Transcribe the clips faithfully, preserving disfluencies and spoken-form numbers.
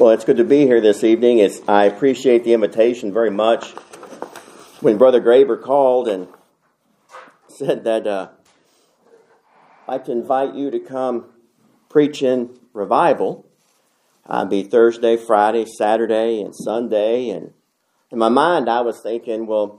Well, it's good to be here this evening. It's, I appreciate the invitation very much. When Brother Graber called and said that uh, I'd like to invite you to come preach in revival, I'd be Thursday, Friday, Saturday, and Sunday. And in my mind, I was thinking, well,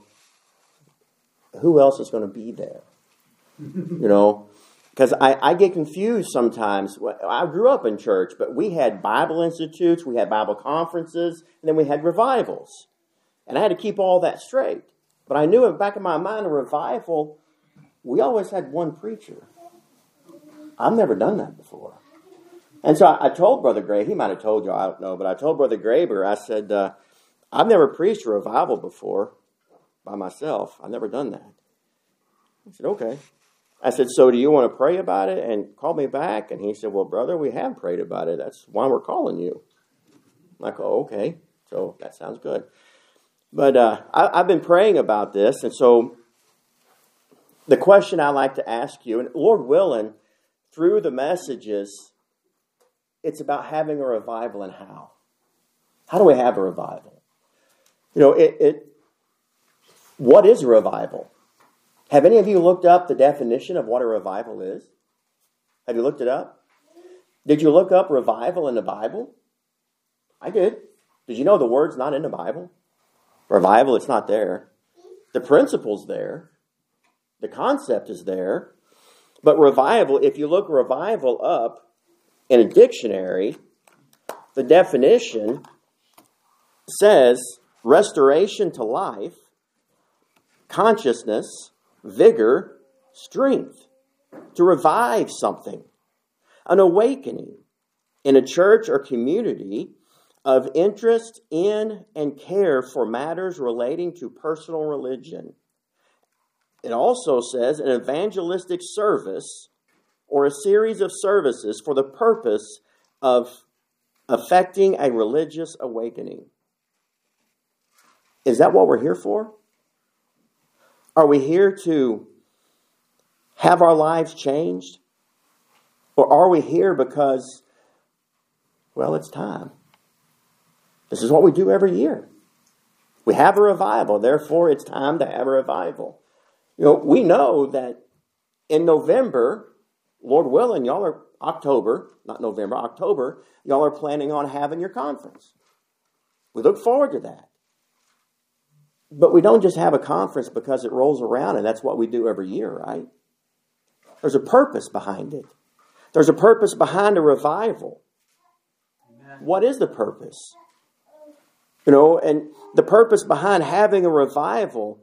who else is going to be there? You know, because I, I get confused sometimes. I grew up in church, but we had Bible institutes, we had Bible conferences, and then we had revivals. And I had to keep all that straight. But I knew in the back of my mind, a revival, we always had one preacher. I've never done that before. And so I, I told Brother Graber, he might have told you, I don't know, but I told Brother Graber, I said, uh, I've never preached a revival before by myself. I've never done that. He said, okay. I said, so do you want to pray about it and call me back? And he said, well, brother, we have prayed about it. That's why we're calling you. I'm like, oh, okay. So that sounds good. But uh, I, I've been praying about this. And so the question I like to ask you, and Lord willing, through the messages, it's about having a revival and how. How do we have a revival? You know, it, it what is a revival? Have any of you looked up the definition of what a revival is? Have you looked it up? Did you look up revival in the Bible? I did. Did you know the word's not in the Bible? Revival, it's not there. The principle's there. The concept is there. But revival, if you look revival up in a dictionary, the definition says restoration to life, consciousness, vigor, strength, to revive something, an awakening in a church or community of interest in and care for matters relating to personal religion. It also says an evangelistic service or a series of services for the purpose of effecting a religious awakening. Is that what we're here for? Are we here to have our lives changed? Or are we here because, well, it's time? This is what we do every year. We have a revival, therefore it's time to have a revival. You know, we know that in November, Lord willing, y'all are October, not November, October, y'all are planning on having your conference. We look forward to that. But we don't just have a conference because it rolls around and that's what we do every year, right? There's a purpose behind it. There's a purpose behind a revival. Amen. What is the purpose? You know, and the purpose behind having a revival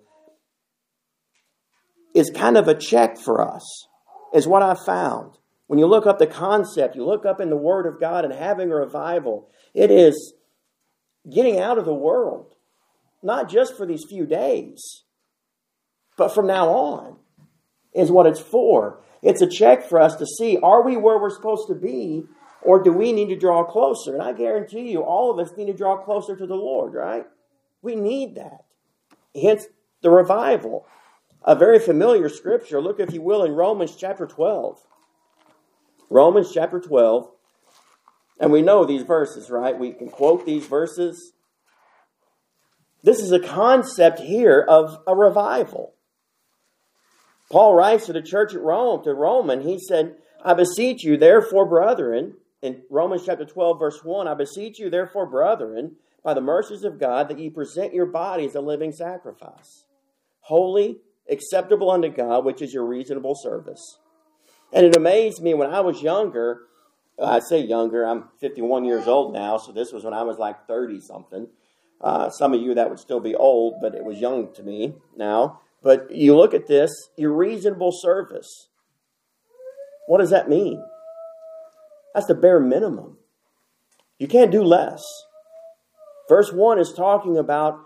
is kind of a check for us, is what I found. When you look up the concept, you look up in the Word of God and having a revival, it is getting out of the world. Not just for these few days, but from now on is what it's for. It's a check for us to see, are we where we're supposed to be, or do we need to draw closer? And I guarantee you, all of us need to draw closer to the Lord, right? We need that. Hence, the revival. A very familiar scripture. Look, if you will, in Romans chapter twelve. Romans chapter twelve. And we know these verses, right? We can quote these verses. This is a concept here of a revival. Paul writes to the church at Rome, to Rome, and he said, I beseech you, therefore, brethren, in Romans chapter twelve, verse one, I beseech you, therefore, brethren, by the mercies of God, that ye present your bodies a living sacrifice, holy, acceptable unto God, which is your reasonable service. And it amazed me when I was younger, I say younger, I'm fifty-one years old now, so this was when I was like thirty-something. Uh, some of you, that would still be old, but it was young to me now. But you look at this, your reasonable service. What does that mean? That's the bare minimum. You can't do less. Verse one is talking about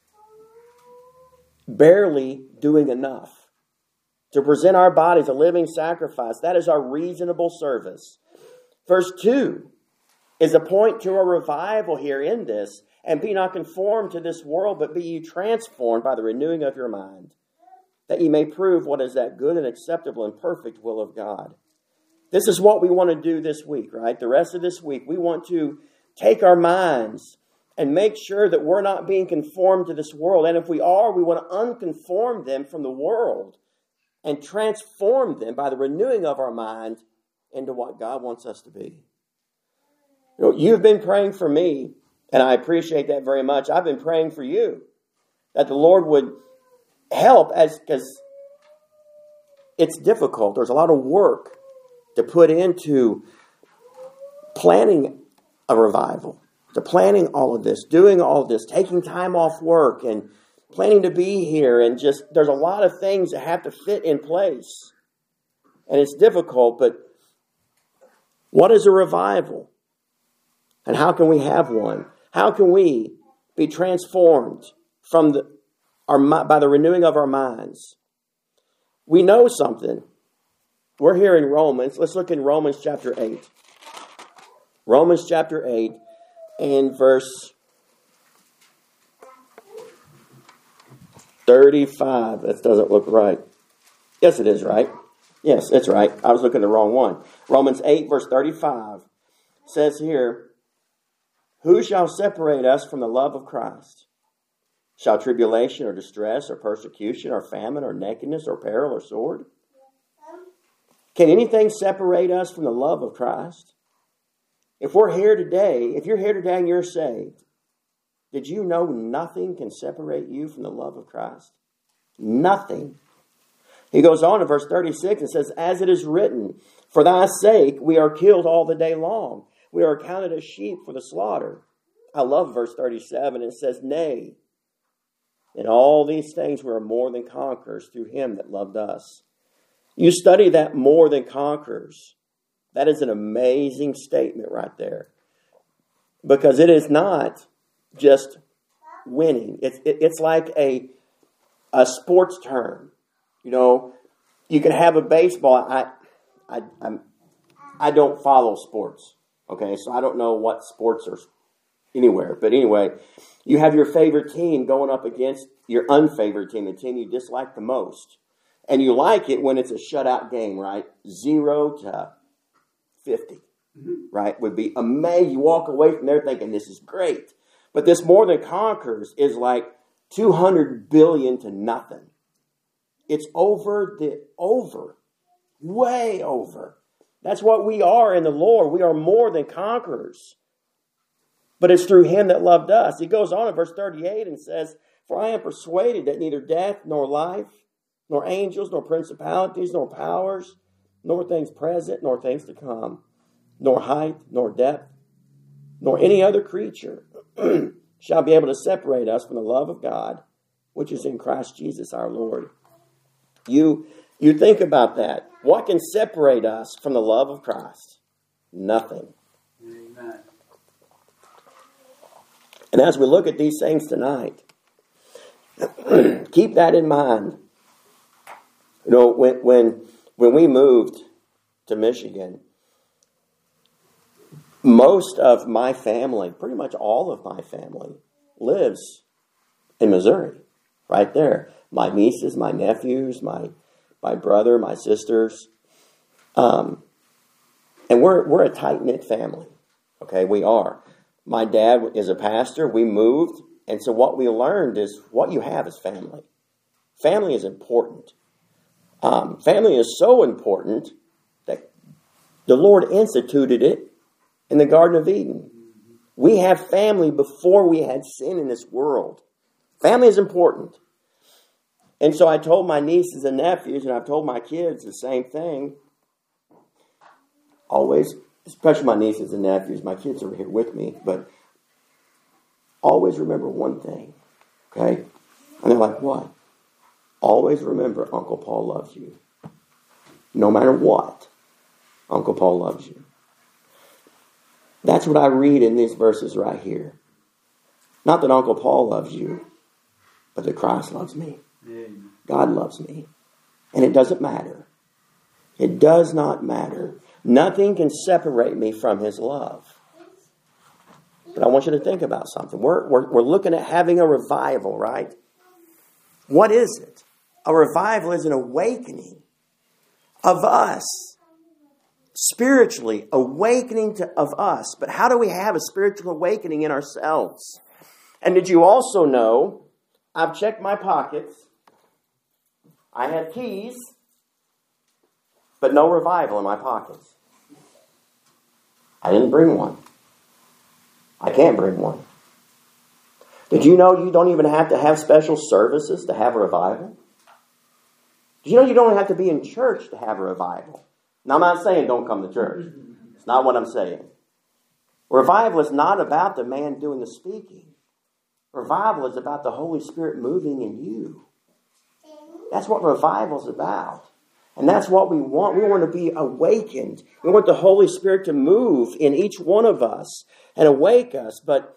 barely doing enough. To present our bodies a living sacrifice. That is our reasonable service. Verse two is a point to a revival here in this. And be not conformed to this world, but be ye transformed by the renewing of your mind, that ye may prove what is that good and acceptable and perfect will of God. This is what we want to do this week, right? The rest of this week, we want to take our minds and make sure that we're not being conformed to this world. And if we are, we want to unconform them from the world and transform them by the renewing of our mind into what God wants us to be. You know, you've been praying for me, and I appreciate that very much. I've been praying for you, that the Lord would help, as because it's difficult. There's a lot of work to put into planning a revival, to planning all of this, doing all of this, taking time off work and planning to be here. And just, there's a lot of things that have to fit in place. And it's difficult, but what is a revival? And how can we have one? How can we be transformed from the, our, by the renewing of our minds? We know something. We're here in Romans. Let's look in Romans chapter eight. Romans chapter eight and verse thirty-five. That doesn't look right. Yes, it is right. Yes, it's right. I was looking at the wrong one. Romans eight verse thirty-five says here, who shall separate us from the love of Christ? Shall tribulation or distress or persecution or famine or nakedness or peril or sword? Can anything separate us from the love of Christ? If we're here today, if you're here today and you're saved, did you know nothing can separate you from the love of Christ? Nothing. He goes on in verse thirty-six and says, as it is written, for thy sake we are killed all the day long. We are counted as sheep for the slaughter. I love verse thirty-seven. It says, nay, in all these things we are more than conquerors through him that loved us. You study that more than conquerors. That is an amazing statement right there. Because it is not just winning. It's, it, it's like a, a sports term. You know, you can have a baseball. I, I, I'm, I don't follow sports. Okay, so I don't know what sports are anywhere. But anyway, you have your favorite team going up against your unfavored team, the team you dislike the most. And you like it when it's a shutout game, right? Zero to fifty, mm-hmm. right? Would be amazing. You walk away from there thinking this is great. But this more than conquers is like two hundred billion to nothing. It's over the over, way over. That's what we are in the Lord. We are more than conquerors. But it's through him that loved us. He goes on in verse thirty-eight and says, for I am persuaded that neither death nor life, nor angels, nor principalities, nor powers, nor things present, nor things to come, nor height, nor depth, nor any other creature shall be able to separate us from the love of God, which is in Christ Jesus our Lord. You, you think about that. What can separate us from the love of Christ? Nothing. Amen. And as we look at these things tonight, keep that in mind. You know, when when when we moved to Michigan, most of my family, pretty much all of my family, lives in Missouri, right there. My nieces, my nephews, my my brother, my sisters, um, and we're we're a tight-knit family. Okay, we are. My dad is a pastor. We moved, and so what we learned is what you have is family. Family is important. Um, family is so important that the Lord instituted it in the Garden of Eden. We have family before we had sin in this world. Family is important. And so I told my nieces and nephews, and I've told my kids the same thing. Always, especially my nieces and nephews, my kids are here with me, but always remember one thing, okay? And they're like, what? Always remember Uncle Paul loves you. No matter what, Uncle Paul loves you. That's what I read in these verses right here. Not that Uncle Paul loves you, but that Christ loves me. Amen. God loves me. And it doesn't matter. It does not matter. Nothing can separate me from his love. But I want you to think about something. We're, we're, we're looking at having a revival, right? What is it? A revival is an awakening of us spiritually awakening to, of us. But how do we have a spiritual awakening in ourselves? And did you also know, I've checked my pockets. I had keys, but no revival in my pockets. I didn't bring one. I can't bring one. Did you know you don't even have to have special services to have a revival? Did you know you don't have to be in church to have a revival? Now, I'm not saying don't come to church. It's not what I'm saying. Revival is not about the man doing the speaking. Revival is about the Holy Spirit moving in you. That's what revival is about. And that's what we want. We want to be awakened. We want the Holy Spirit to move in each one of us and awake us. But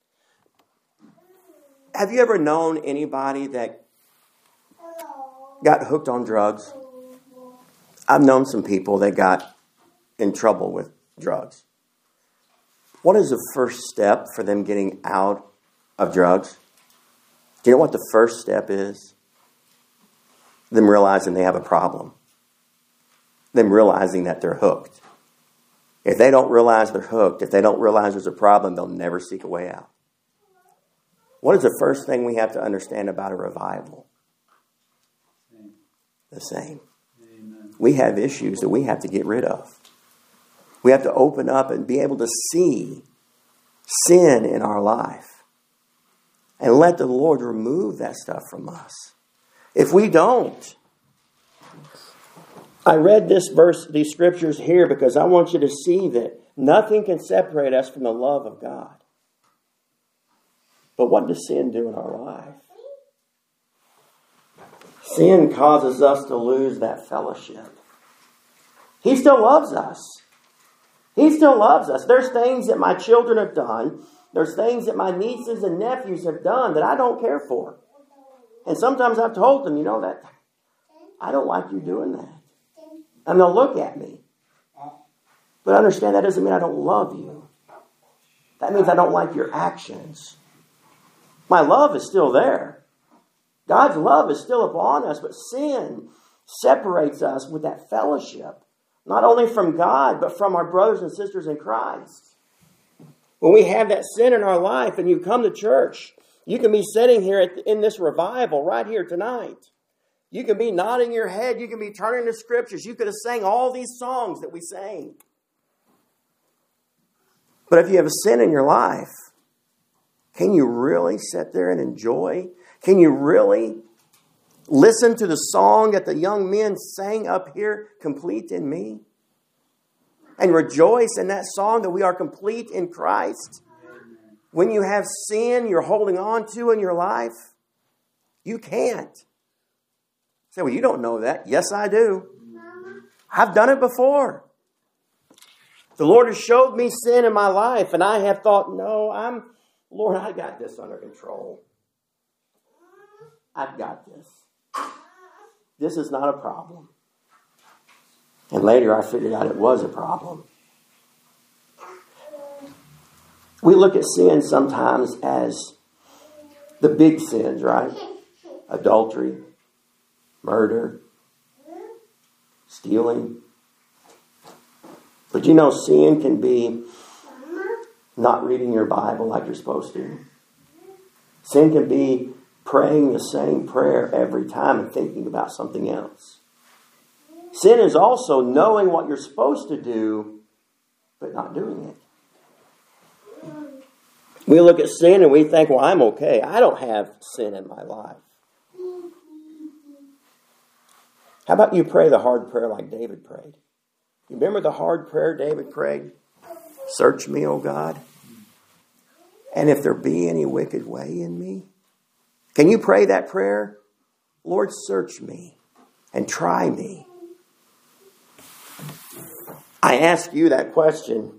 have you ever known anybody that got hooked on drugs? I've known some people that got in trouble with drugs. What is the first step for them getting out of drugs? Do you know what the first step is? Them realizing they have a problem. Them realizing that they're hooked. If they don't realize they're hooked, if they don't realize there's a problem, they'll never seek a way out. What is the first thing we have to understand about a revival? Same. The same. Amen. We have issues that we have to get rid of. We have to open up and be able to see sin in our life and let the Lord remove that stuff from us. If we don't, I read this verse, these scriptures here because I want you to see that nothing can separate us from the love of God. But what does sin do in our life? Sin causes us to lose that fellowship. He still loves us. He still loves us. There's things that my children have done. There's things that my nieces and nephews have done that I don't care for. And sometimes I've told them, you know, that I don't like you doing that. And they'll look at me. But understand that doesn't mean I don't love you. That means I don't like your actions. My love is still there. God's love is still upon us, but sin separates us with that fellowship. Not only from God, but from our brothers and sisters in Christ. When we have that sin in our life and you come to church, you can be sitting here at, in this revival right here tonight. You can be nodding your head. You can be turning to scriptures. You could have sang all these songs that we sang. But if you have a sin in your life, can you really sit there and enjoy? Can you really listen to the song that the young men sang up here, Complete in Me? And rejoice in that song that we are complete in Christ. When you have sin you're holding on to in your life, you can't. Say, well, you don't know that. Yes, I do. I've done it before. The Lord has showed me sin in my life, and I have thought, no, I'm, Lord, I got this under control. I've got this. This is not a problem. And later I figured out it was a problem. We look at sin sometimes as the big sins, right? Adultery, murder, stealing. But you know, sin can be not reading your Bible like you're supposed to. Sin can be praying the same prayer every time and thinking about something else. Sin is also knowing what you're supposed to do, but not doing it. We look at sin and we think, well, I'm okay. I don't have sin in my life. How about you pray the hard prayer like David prayed? You remember the hard prayer David prayed? Search me, O God, and if there be any wicked way in me. Can you pray that prayer? Lord, search me and try me. I ask you that question.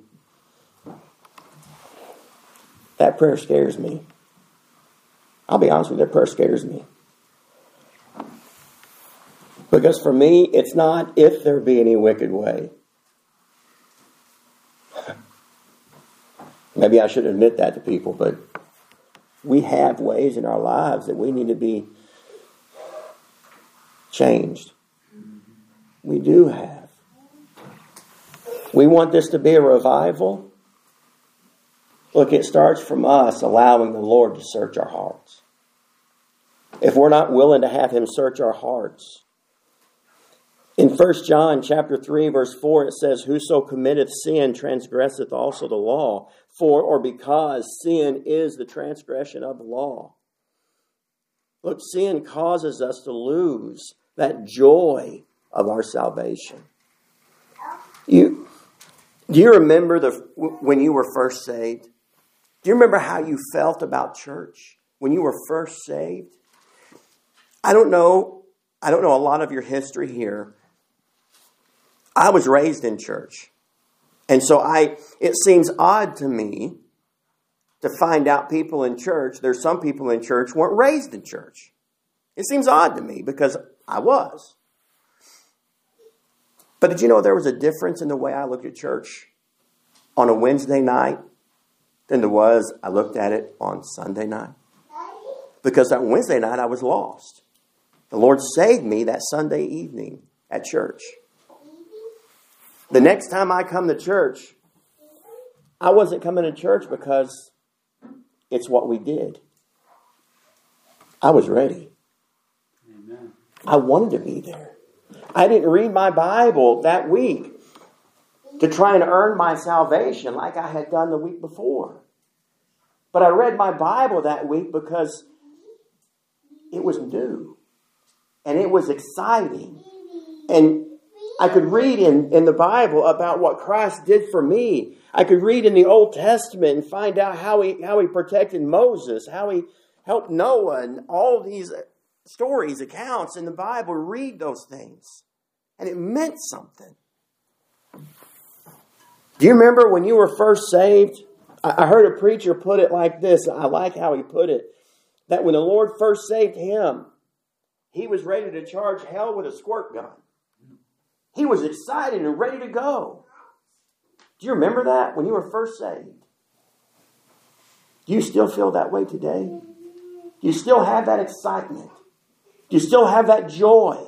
That prayer scares me. I'll be honest with you, that prayer scares me. Because for me, it's not if there be any wicked way. Maybe I should admit that to people, but we have ways in our lives that we need to be changed. We do have. We want this to be a revival. Look, it starts from us allowing the Lord to search our hearts. If we're not willing to have Him search our hearts. In First John chapter three, verse four, it says, Whoso committeth sin transgresseth also the law, for or because sin is the transgression of the law. Look, sin causes us to lose that joy of our salvation. You, do you remember the when you were first saved? Do you remember how you felt about church when you were first saved? I don't know. I don't know a lot of your history here. I was raised in church. And so I, it seems odd to me to find out people in church, there's some people in church weren't raised in church. It seems odd to me because I was. But did you know there was a difference in the way I looked at church on a Wednesday night than there was I looked at it on Sunday night? Because on Wednesday night I was lost. The Lord saved me that Sunday evening at church. The next time I come to church, I wasn't coming to church because it's what we did. I was ready. Amen. I wanted to be there. I didn't read my Bible that week to try and earn my salvation like I had done the week before. But I read my Bible that week because it was new. And it was exciting. And I could read in, in the Bible about what Christ did for me. I could read in the Old Testament and find out how he, how he protected Moses, how he helped Noah, and all these stories, accounts in the Bible. Read those things. And it meant something. Do you remember when you were first saved? I heard a preacher put it like this. I like how he put it. That when the Lord first saved him, he was ready to charge hell with a squirt gun. He was excited and ready to go. Do you remember that when you were first saved? Do you still feel that way today? Do you still have that excitement? Do you still have that joy?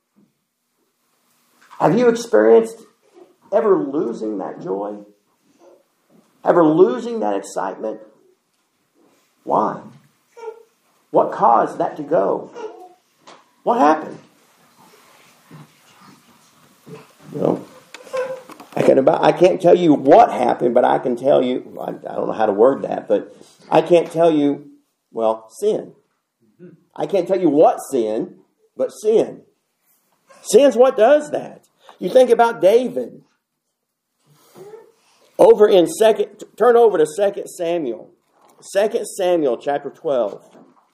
Have you experienced ever losing that joy? Ever losing that excitement? Why? What caused that to go? What happened? You know, I can about I can't tell you what happened, but I can tell you. I, I don't know how to word that, but I can't tell you. Well, sin. I can't tell you what sin, but sin. Sin's what does that. You think about David. Over in second, turn over to Second Samuel, Second Samuel chapter twelve.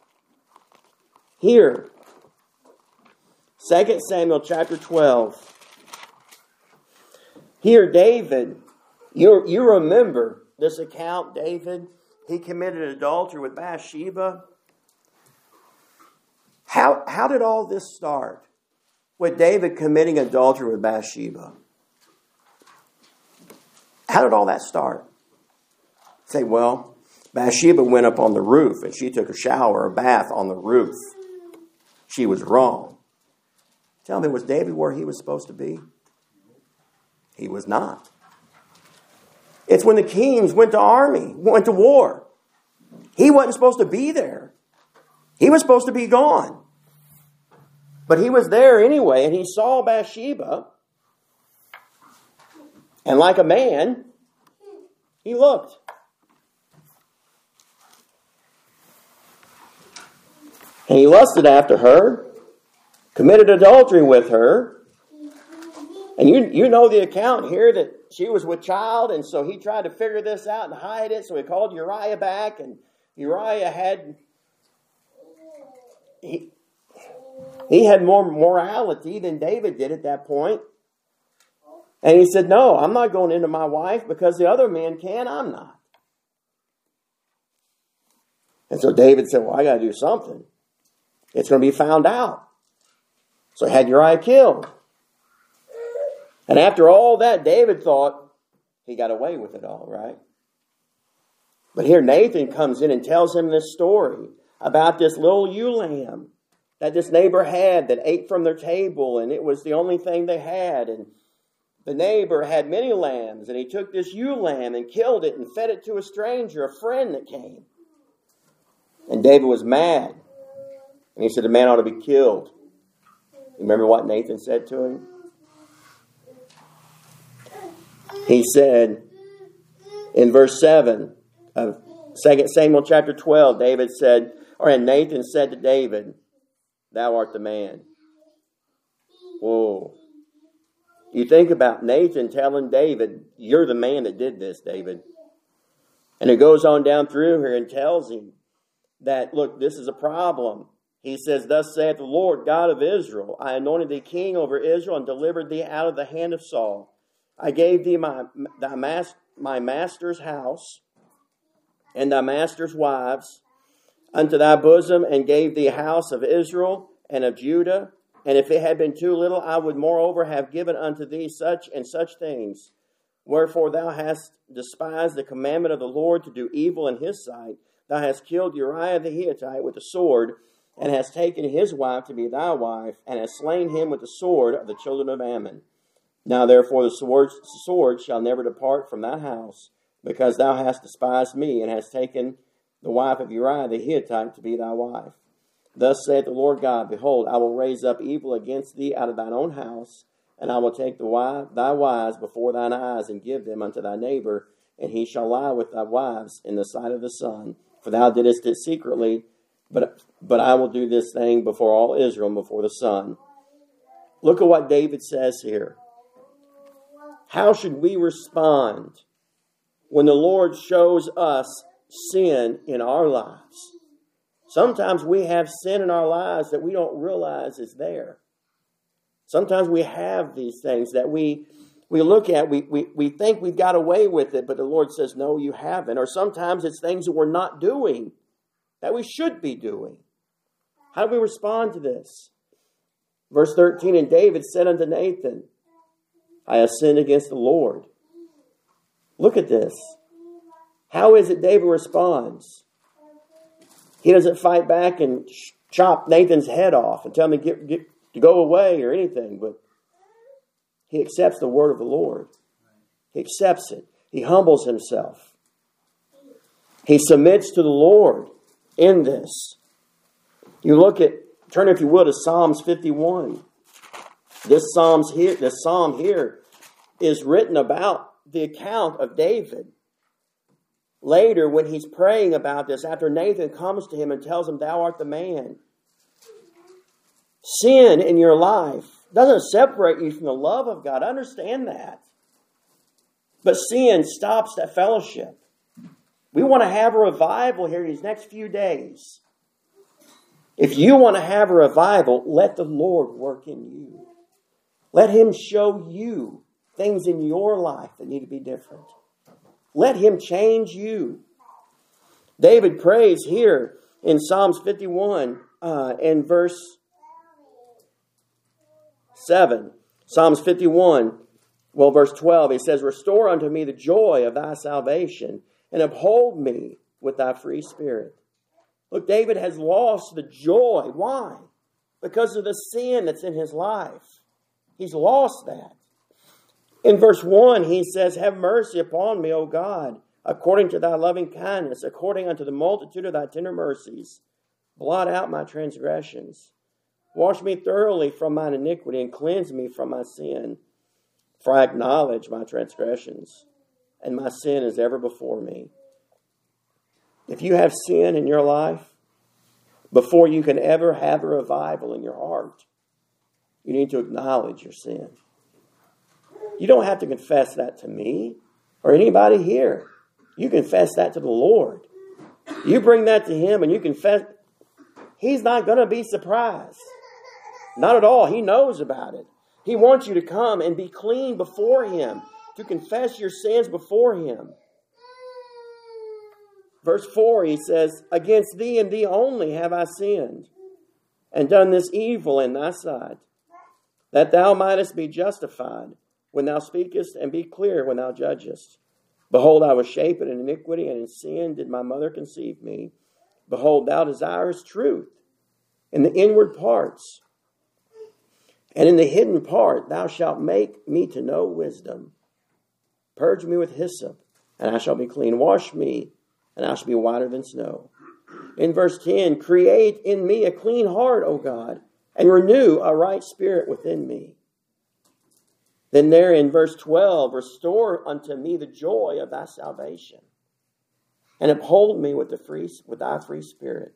Here, Second Samuel chapter twelve. Here, David, you, you remember this account, David, he committed adultery with Bathsheba. How, how did all this start? With David committing adultery with Bathsheba. How did all that start? Say, well, Bathsheba went up on the roof and she took a shower, a bath on the roof. She was wrong. Tell me, was David where he was supposed to be? He was not. It's when the kings went to army, went to war. He wasn't supposed to be there. He was supposed to be gone. But he was there anyway, and he saw Bathsheba. And like a man, he looked. And he lusted after her, committed adultery with her. And you you know the account here that she was with child, and so he tried to figure this out and hide it. So he called Uriah back, and Uriah had he, he had more morality than David did at that point. And he said, no, I'm not going into my wife because the other men can, I'm not. And so David said, well, I got to do something. It's going to be found out. So he had Uriah killed. And after all that, David thought he got away with it all, right? But here Nathan comes in and tells him this story about this little ewe lamb that this neighbor had that ate from their table, and it was the only thing they had. And the neighbor had many lambs, and he took this ewe lamb and killed it and fed it to a stranger, a friend that came. And David was mad. And he said, the man ought to be killed. Remember what Nathan said to him? He said in verse seven of Second Samuel chapter twelve, David said, or and Nathan said to David, thou art the man. Whoa. You think about Nathan telling David, you're the man that did this, David. And it goes on down through here and tells him that, look, this is a problem. He says, thus saith the Lord God of Israel, I anointed thee king over Israel and delivered thee out of the hand of Saul. I gave thee my, thy mas- my master's house and thy master's wives unto thy bosom, and gave thee a house of Israel and of Judah. And if it had been too little, I would moreover have given unto thee such and such things. Wherefore thou hast despised the commandment of the Lord to do evil in his sight. Thou hast killed Uriah the Hittite with a sword, and hast taken his wife to be thy wife, and hast slain him with the sword of the children of Ammon. Now therefore the sword, sword shall never depart from thy house, because thou hast despised me, and hast taken the wife of Uriah the Hittite to be thy wife. Thus saith the Lord God, behold, I will raise up evil against thee out of thine own house, and I will take the wife, thy wives before thine eyes, and give them unto thy neighbor, and he shall lie with thy wives in the sight of the sun. For thou didst it secretly, but, but I will do this thing before all Israel and before the sun. Look at what David says here. How should we respond when the Lord shows us sin in our lives? Sometimes we have sin in our lives that we don't realize is there. Sometimes we have these things that we we look at, we, we, we think we've got away with it, but the Lord says, no, you haven't. Or sometimes it's things that we're not doing that we should be doing. How do we respond to this? Verse thirteen, and David said unto Nathan, I have sinned against the Lord. Look at this. How is it David responds? He doesn't fight back and chop Nathan's head off and tell him to, get, get, to go away or anything, but he accepts the word of the Lord. He accepts it. He humbles himself. He submits to the Lord in this. You look at, turn if you will to Psalms fifty-one. This Psalms here, this psalm here is written about the account of David. Later, when he's praying about this, after Nathan comes to him and tells him, thou art the man. Sin in your life doesn't separate you from the love of God. Understand that. But sin stops that fellowship. We want to have a revival here these next few days. If you want to have a revival, let the Lord work in you. Let him show you things in your life that need to be different. Let him change you. David prays here in Psalms fifty-one uh, and verse seven. Psalms fifty-one, well, verse twelve, he says, restore unto me the joy of thy salvation, and uphold me with thy free spirit. Look, David has lost the joy. Why? Because of the sin that's in his life. He's lost that. In verse one, he says, have mercy upon me, O God, according to thy loving kindness, according unto the multitude of thy tender mercies. Blot out my transgressions. Wash me thoroughly from mine iniquity, and cleanse me from my sin. For I acknowledge my transgressions, and my sin is ever before me. If you have sin in your life, before you can ever have a revival in your heart, you need to acknowledge your sin. You don't have to confess that to me or anybody here. You confess that to the Lord. You bring that to him and you confess. He's not going to be surprised. Not at all. He knows about it. He wants you to come and be clean before him, to confess your sins before him. Verse four, he says, against thee and thee only have I sinned, and done this evil in thy sight, that thou mightest be justified when thou speakest, and be clear when thou judgest. Behold, I was shapen in iniquity, and in sin did my mother conceive me. Behold, thou desirest truth in the inward parts, And in the hidden part, thou shalt make me to know wisdom. Purge me with hyssop, and I shall be clean. Wash me, and I shall be whiter than snow. In verse ten, create in me a clean heart, O God, and renew a right spirit within me. Then there in verse twelve, restore unto me the joy of thy salvation, and uphold me with the free with thy free spirit.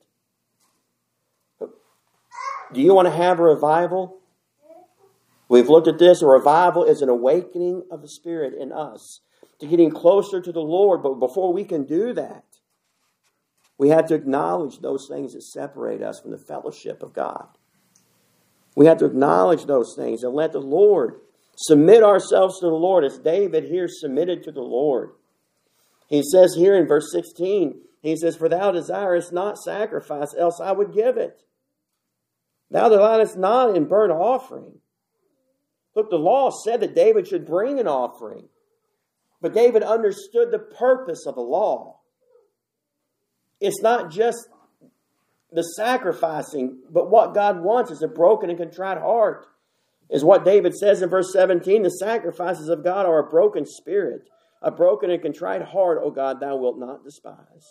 Do you want to have a revival? We've looked at this. A revival is an awakening of the Spirit in us to getting closer to the Lord. But before we can do that, we have to acknowledge those things that separate us from the fellowship of God. We have to acknowledge those things and let the Lord submit ourselves to the Lord, as David here submitted to the Lord. He says here in verse sixteen, he says, for thou desirest not sacrifice, else I would give it. Thou delightest not in burnt offering. Look, the law said that David should bring an offering. But David understood the purpose of the law. It's not just the sacrificing, but what God wants is a broken and contrite heart. Is what David says in verse seventeen, the sacrifices of God are a broken spirit. A broken and contrite heart, O God, thou wilt not despise.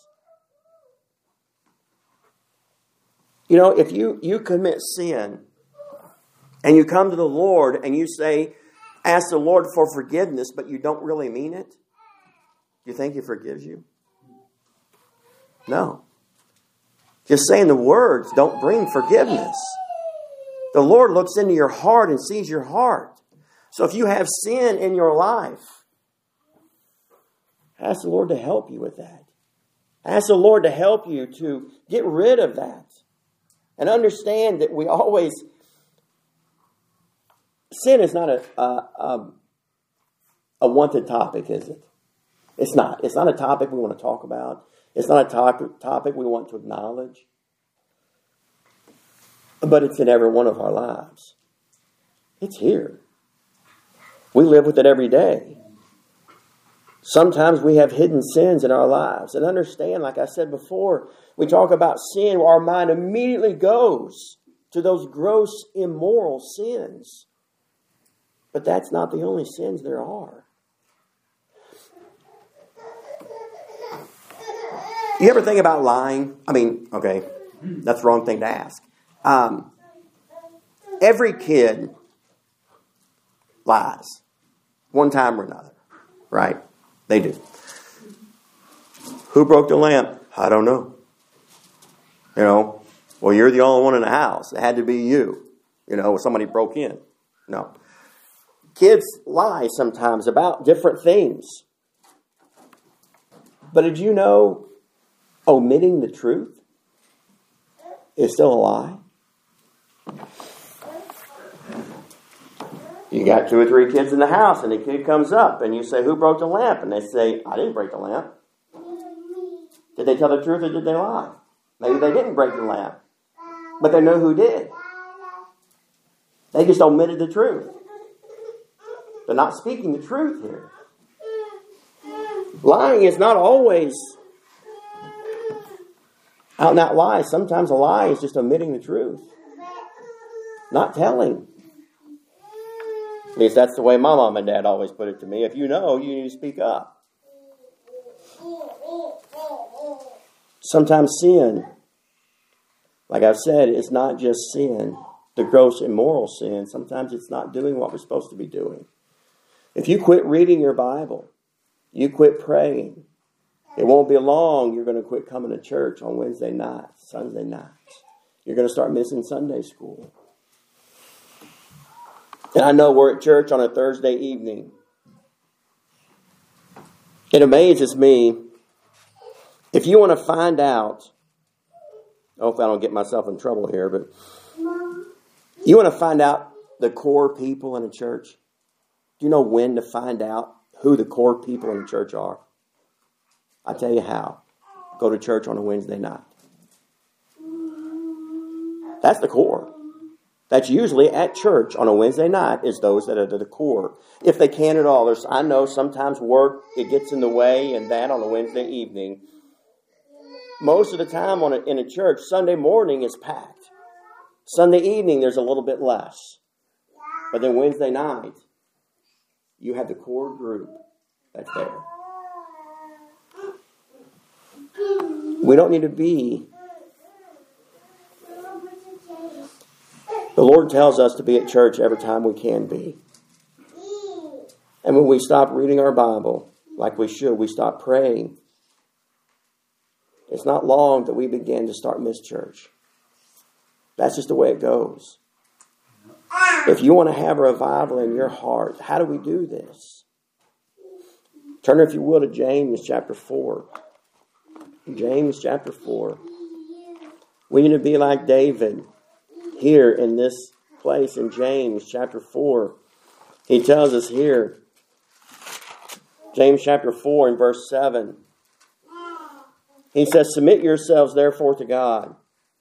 You know, if you, you commit sin and you come to the Lord and you say, ask the Lord for forgiveness, but you don't really mean it, do you think He forgives you? No. Just saying the words don't bring forgiveness. The Lord looks into your heart and sees your heart. So if you have sin in your life, ask the Lord to help you with that. Ask the Lord to help you to get rid of that. And understand that we always... Sin is not a, a, a, a wanted topic, is it? It's not. It's not a topic we want to talk about. It's not a topic, topic we want to acknowledge. But it's in every one of our lives. It's here. We live with it every day. Sometimes we have hidden sins in our lives. And understand, like I said before, we talk about sin, our mind immediately goes to those gross, immoral sins. But that's not the only sins there are. You ever think about lying? I mean, okay, that's the wrong thing to ask. Um, every kid lies one time or another, right? They do. Who broke the lamp? I don't know. You know, well, you're the only one in the house. It had to be you. You know, somebody broke in. No. Kids lie sometimes about different things. But did you know omitting the truth is still a lie? You got two or three kids in the house and the kid comes up and you say, who broke the lamp? And they say, I didn't break the lamp. Did they tell the truth or did they lie? Maybe they didn't break the lamp, but they know who did. They just omitted the truth. They're not speaking the truth here. Lying is not always out and out lies. Sometimes a lie is just omitting the truth. Not telling. At least that's the way my mom and dad always put it to me. If you know, you need to speak up. Sometimes sin, like I've said, is not just sin, the gross immoral sin. Sometimes it's not doing what we're supposed to be doing. If you quit reading your Bible, you quit praying, it won't be long you're going to quit coming to church on Wednesday nights, Sunday nights. You're going to start missing Sunday school. And I know we're at church on a Thursday evening. It amazes me. If you want to find out, hopefully I don't get myself in trouble here, but you want to find out the core people in a church? Do you know when to find out who the core people in the church are? I'll tell you how. Go to church on a Wednesday night. That's the core. That's usually at church on a Wednesday night is those that are to the core. If they can at all. There's, I know sometimes work, it gets in the way and that on a Wednesday evening. Most of the time on a, in a church, Sunday morning is packed. Sunday evening, there's a little bit less. But then Wednesday night, you have the core group that's there. We don't need to be. The Lord tells us to be at church every time we can be. And when we stop reading our Bible like we should, we stop praying, it's not long that we begin to start miss church. That's just the way it goes. If you want to have a revival in your heart, how do we do this? Turn, if you will, to James chapter four. James chapter four. We need to be like David here in this place in James chapter four. He tells us here, James chapter four and verse seven. He says, submit yourselves therefore to God.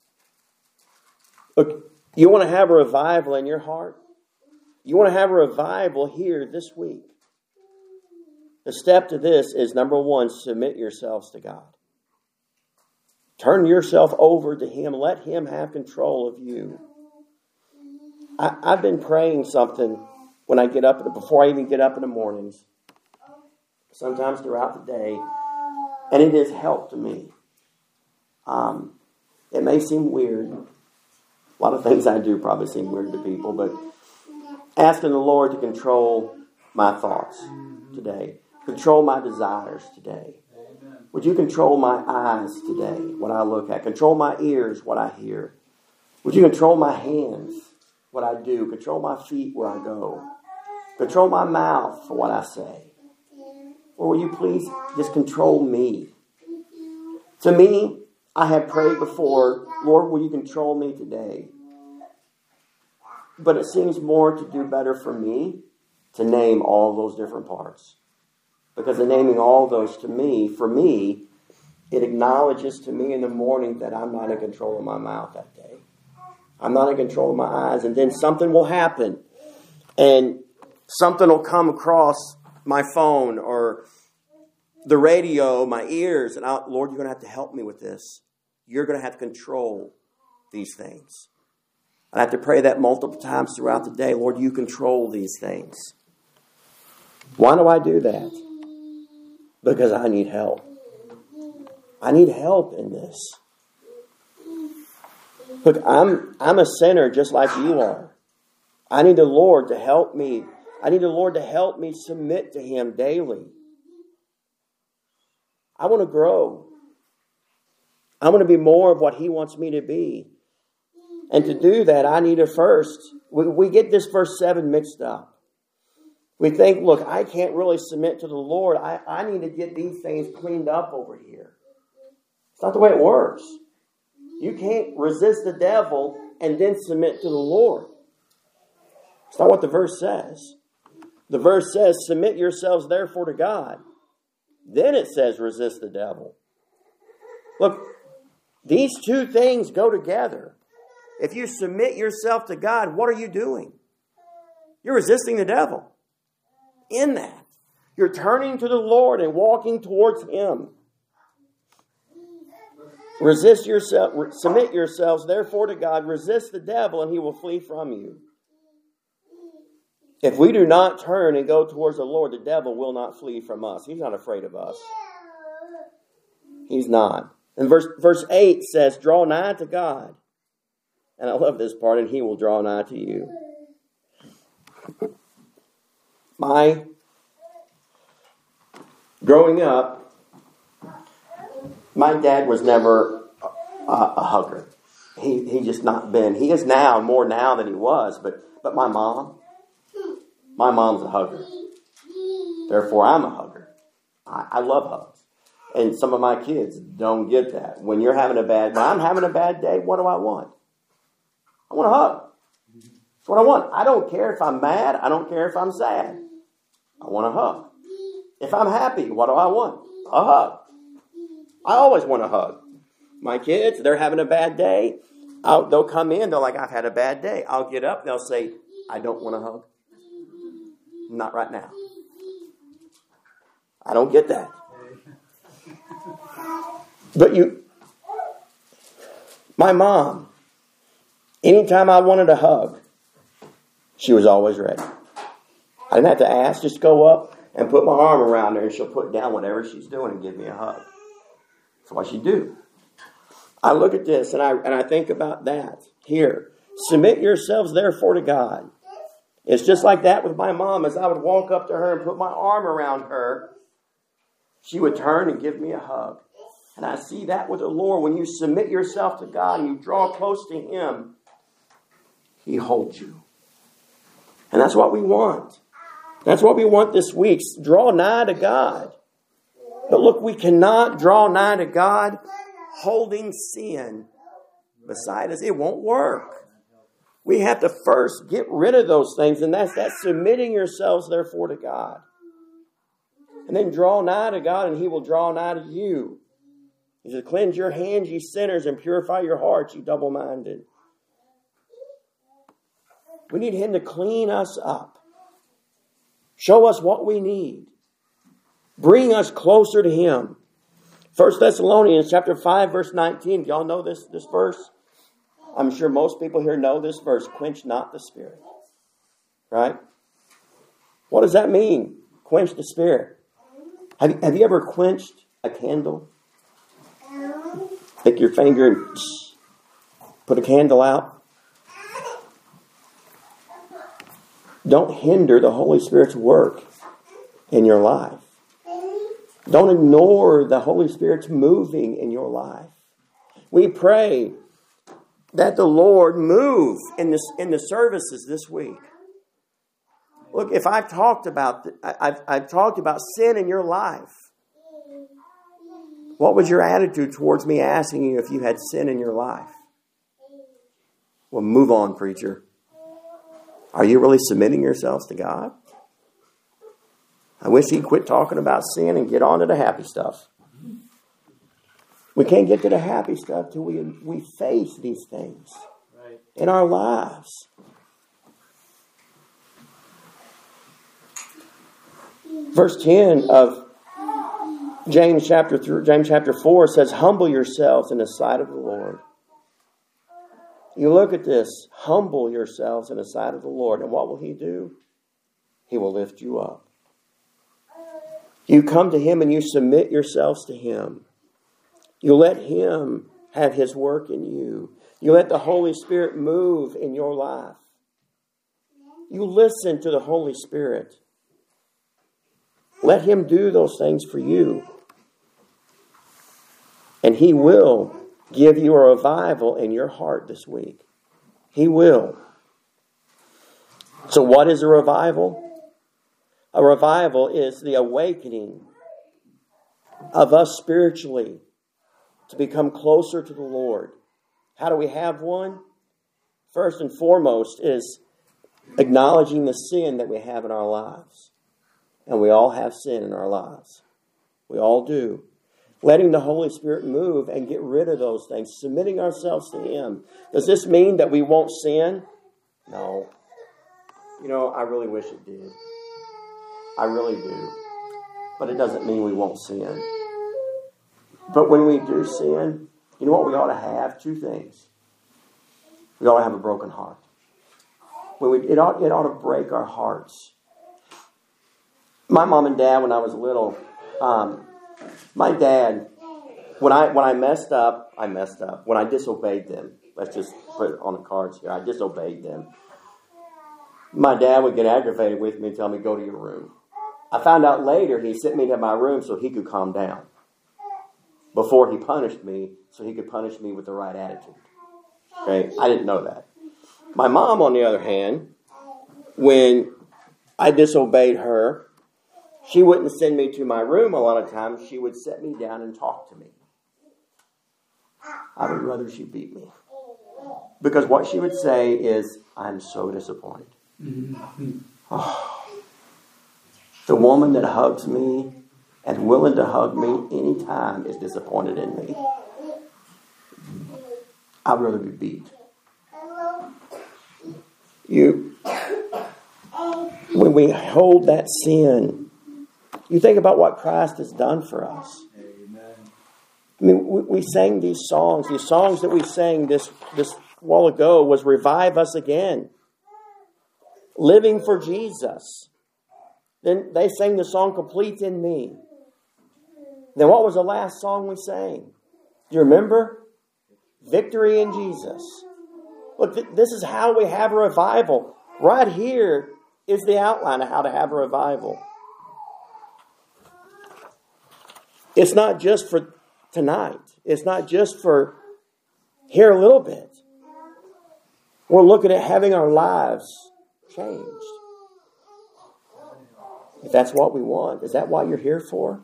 Look, you want to have a revival in your heart? You want to have a revival here this week? The step to this is, number one, submit yourselves to God. Turn yourself over to Him. Let Him have control of you. I, I've been praying something when I get up, before I even get up in the mornings. Sometimes throughout the day. And it has helped me. Um, it may seem weird. A lot of things I do probably seem weird to people. But asking the Lord to control my thoughts today. Control my desires today. Would you control my eyes today, what I look at? Control my ears, what I hear. Would you control my hands, what I do? Control my feet, where I go. Control my mouth for what I say. Or will you please just control me? To me, I have prayed before, Lord, will you control me today? But it seems more to do better for me to name all those different parts. Because in naming all those to me, for me, it acknowledges to me in the morning that I'm not in control of my mouth that day. I'm not in control of my eyes. And then something will happen. And something will come across my phone or the radio, my ears. And I'll, Lord, you're going to have to help me with this. You're going to have to control these things. I have to pray that multiple times throughout the day. Lord, you control these things. Why do I do that? Because I need help. I need help in this. Look, I'm I'm a sinner just like you are. I need the Lord to help me. I need the Lord to help me submit to Him daily. I want to grow. I want to be more of what He wants me to be. And to do that, I need to first, we, we get this verse seven mixed up. We think, look, I can't really submit to the Lord. I, I need to get these things cleaned up over here. It's not the way it works. You can't resist the devil and then submit to the Lord. It's not what the verse says. The verse says, submit yourselves therefore to God. Then it says, resist the devil. Look, these two things go together. If you submit yourself to God, what are you doing? You're resisting the devil. In that, you're turning to the Lord and walking towards Him. Resist yourself, submit yourselves therefore to God. Resist the devil and he will flee from you. If we do not turn and go towards the Lord, the devil will not flee from us. He's not afraid of us. He's not. And verse, verse eight says, draw nigh to God. And I love this part, and He will draw nigh to you. My growing up, my dad was never a, a hugger. He he just not been. He is now, more now than he was. But but my mom, my mom's a hugger. Therefore, I'm a hugger. I, I love hugs. And some of my kids don't get that. When you're having a bad, when I'm having a bad day, what do I want? I want a hug. That's what I want. I don't care if I'm mad. I don't care if I'm sad. I want a hug. If I'm happy, what do I want? A hug. I always want a hug. My kids, they're having a bad day. I'll, they'll come in. They're like, I've had a bad day. I'll get up and they'll say, I don't want a hug. Not right now. I don't get that. But you, my mom, anytime I wanted a hug, She was always ready. I didn't have to ask, just go up and put my arm around her and she'll put down whatever she's doing and give me a hug. That's what she'd do. I look at this and I and I think about that here. Submit yourselves therefore to God. It's just like that with my mom. As I would walk up to her and put my arm around her, she would turn and give me a hug. And I see that with the Lord. When you submit yourself to God and you draw close to Him, He holds you. And that's what we want. That's what we want this week. Draw nigh to God. But look, we cannot draw nigh to God holding sin beside us. It won't work. We have to first get rid of those things. And that's that submitting yourselves therefore to God. And then draw nigh to God and He will draw nigh to you. He says, cleanse your hands, ye sinners, and purify your hearts, ye double-minded. We need Him to clean us up. Show us what we need. Bring us closer to Him. First Thessalonians chapter five, verse nineteen. Do y'all know this, this verse? I'm sure most people here know this verse. Quench not the Spirit. Right? What does that mean? Quench the Spirit. Have you, have you ever quenched a candle? Take your finger and put a candle out. Don't hinder the Holy Spirit's work in your life. Don't ignore the Holy Spirit's moving in your life. We pray that the Lord move in this in the services this week. Look, if I've talked about I've, I've talked about sin in your life, what was your attitude towards me asking you if you had sin in your life? Well, move on, preacher. Are you really submitting yourselves to God? I wish He'd quit talking about sin and get on to the happy stuff. We can't get to the happy stuff till we, we face these things right in our lives. Verse ten of James chapter three, James chapter four says, humble yourselves in the sight of the Lord. You look at this, humble yourselves in the sight of the Lord. And what will He do? He will lift you up. You come to Him and you submit yourselves to Him. You let Him have His work in you. You let the Holy Spirit move in your life. You listen to the Holy Spirit. Let Him do those things for you. And He will give you a revival in your heart this week. He will. So what is a revival? A revival is the awakening of us spiritually to become closer to the Lord. How do we have one? First and foremost is acknowledging the sin that we have in our lives. And we all have sin in our lives. We all do. Letting the Holy Spirit move and get rid of those things. Submitting ourselves to Him. Does this mean that we won't sin? No. You know, I really wish it did. I really do. But it doesn't mean we won't sin. But when we do sin, you know what we ought to have? Two things. We ought to have a broken heart. When we, it, ought, it ought to break our hearts. My mom and dad, when I was little, um, my dad, when I when I messed up, I messed up. When I disobeyed them, let's just put it on the cards here. I disobeyed them. My dad would get aggravated with me and tell me, go to your room. I found out later he sent me to my room so he could calm down. Before he punished me, so he could punish me with the right attitude. Okay, I didn't know that. My mom, on the other hand, when I disobeyed her, she wouldn't send me to my room a lot of times. She would sit me down and talk to me. I would rather she beat me. Because what she would say is, I'm so disappointed. Mm-hmm. Oh, the woman that hugs me and willing to hug me anytime is disappointed in me. I'd rather be beat. You, when we hold that sin, you think about what Christ has done for us. Amen. I mean, we, we sang these songs. These songs that we sang this, this while ago was Revive Us Again. living for Jesus. Then they sang the song, Complete in Me. Then what was the last song we sang? Do you remember? Victory in Jesus. Look, th- this is how we have a revival. Right here is the outline of how to have a revival. It's not just for tonight. It's not just for here a little bit. We're looking at having our lives changed. If that's what we want, is that what you're here for?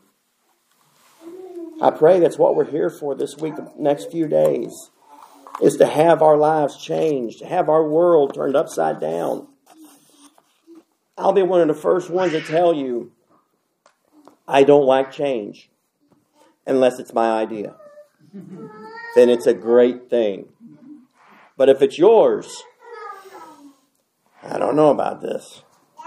I pray that's what we're here for this week, the next few days, is to have our lives changed, to have our world turned upside down. I'll be one of the first ones to tell you, I don't like change unless it's my idea. Then it's a great thing. But if it's yours, I don't know about this.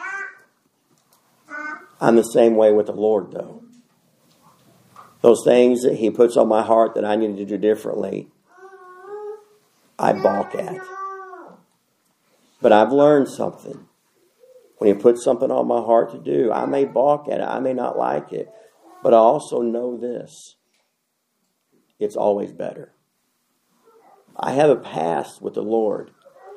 I'm the same way with the Lord, though. Those things that He puts on my heart that I need to do differently, I balk at. But I've learned something. When He puts something on my heart to do, I may balk at it. I may not like it. But I also know this. It's always better. I have a past with the Lord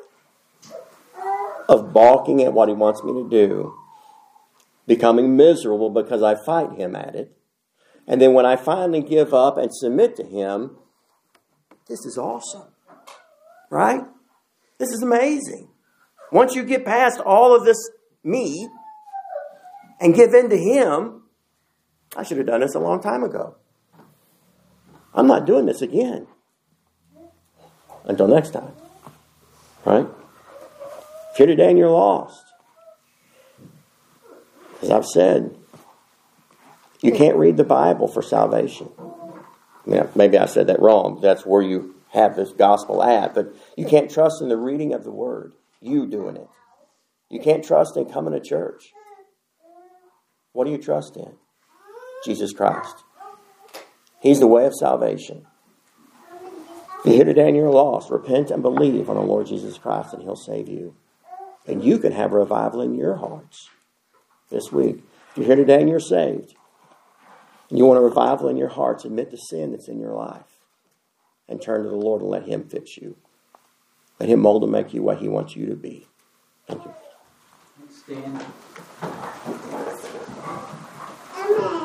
of balking at what He wants me to do, becoming miserable because I fight Him at it. And then when I finally give up and submit to Him, this is awesome. Right? This is amazing. Once you get past all of this me and give in to Him, I should have done this a long time ago. I'm not doing this again. Until next time. Right? If you're today and you're lost, as I've said, you can't read the Bible for salvation. I mean, maybe I said that wrong. That's where you have this gospel at. But you can't trust in the reading of the Word. You doing it. You can't trust in coming to church. What do you trust in? Jesus Christ. He's the way of salvation. If you're here today and you're lost, repent and believe on the Lord Jesus Christ and He'll save you. And you can have a revival in your hearts this week. If you're here today and you're saved, and you want a revival in your hearts, admit the sin that's in your life and turn to the Lord and let Him fix you. Let Him mold and make you what He wants you to be. Thank you. Stand.